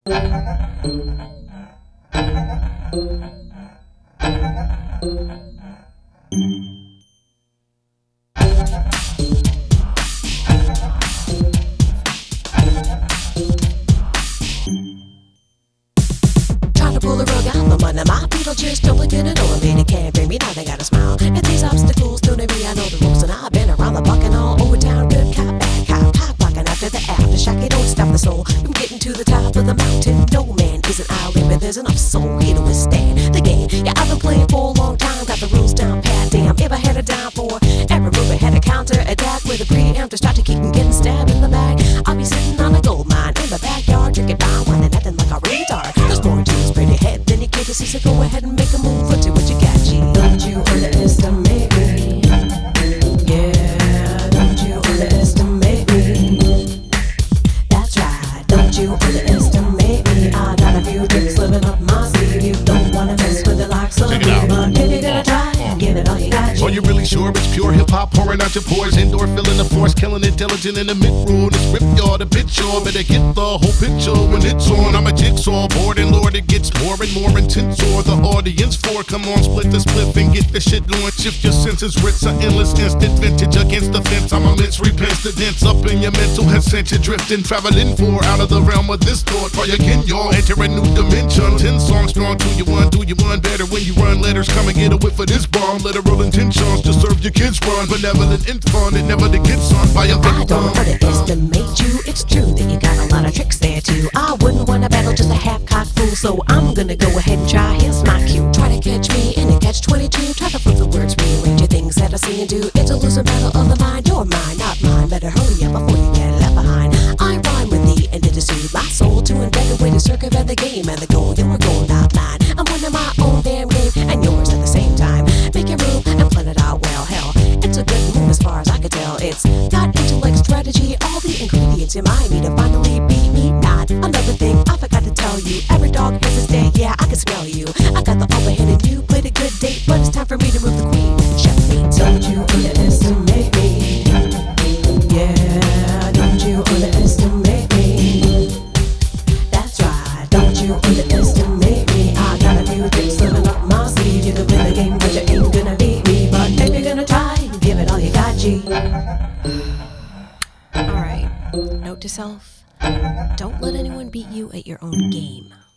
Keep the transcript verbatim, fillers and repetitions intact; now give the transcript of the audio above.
Trying to pull the rug out from under my feet, just don't look at it over me. They can't bring me down, they gotta smile. And these obstacles to me, I know the ropes, and I've been around the block and all over town. Good cop, bad cop, cop blocking after the aftershock. It don't stop the soul from getting to the top of the mountain. No man is an island, but there's enough soul here to withstand the game. Yeah, I've been playing for a long time, got the rules down pat. Damn, if I had a dime for every move, I had a counter attack with a preamp to start to keep from getting stabbed in the back. I'll be sitting on a gold mine in the backyard, drinking down, whining nothing like a retard. There's more to this pretty head than you care to see, so go ahead and make a move. Look to what you got, G. Don't you underestimate me? Yeah, don't you underestimate me? That's right, don't you underestimate me? I got a few tricks living up my sleeve. You don't wanna mess with the likes of me, but if you're gonna try, give it all you got, G. Are you really sure it's pure hip-hop pouring out your pores? Indoor filling the force, killing intelligent in the mid-roll. This rip yard, a bit sure, better get the whole picture when it's on. I'm a jigsaw board, and Lord, it gets more and more intense. Or the audience for, come on, split the split and get the shit going. Shift your senses, Ritz, an endless instant vintage against the fence. I'm a mince repents the dance up in your mental has sent you drifting, traveling for out of the realm of this thought. Try again, y'all, enter a new dimension. Ten songs strong, do you one, do you one better when you run letters? Come and get a whiff of this bomb. Literal intentions to serve your kids run. Benevolent and fun, and never to get son by a I don't underestimate you. It's true that you got a lot of tricks there too. I wouldn't wanna battle just a half-cocked fool, so I'm gonna go ahead and try. Here's my cue. Try to catch me in a catch twenty-two. Try to flip the words, rearrange your things that I see and do. It's a losing battle of the mind. You're mine, not mine. Better hurry up before you get left behind. I rhyme with the and to soothe my soul to invent a way to circumvent the game and the goal. You're a goal, not mine. I'm winning my own damn game and yours at the same time. Make your move and plan it out well. Hell, it's a good move as far as I can tell. It's got intellect, strategy, all the ingredients you might need to finally beat me. Not another thing I forgot to tell you. Every dog has its day, yeah, I can smell you. I got the upper hand and you played a good date, but it's time for me to move the queen. Chef me, don't you underestimate me? Yeah, don't you underestimate me? That's right, don't you underestimate me? I got a few tricks living up my sleeve. You can win the game, but you ain't gonna beat me. But if you're gonna try, give it all you got, G. Alright, note to self, don't let anyone beat you at your own game.